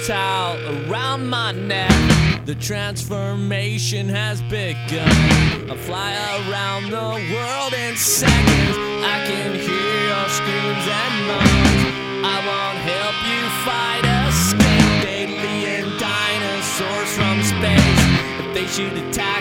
towel around my neck. The transformation has begun. I fly around the world in seconds. I can hear your screams and moans. I won't help you fight, escape alien dinosaurs from space. If they shoot attack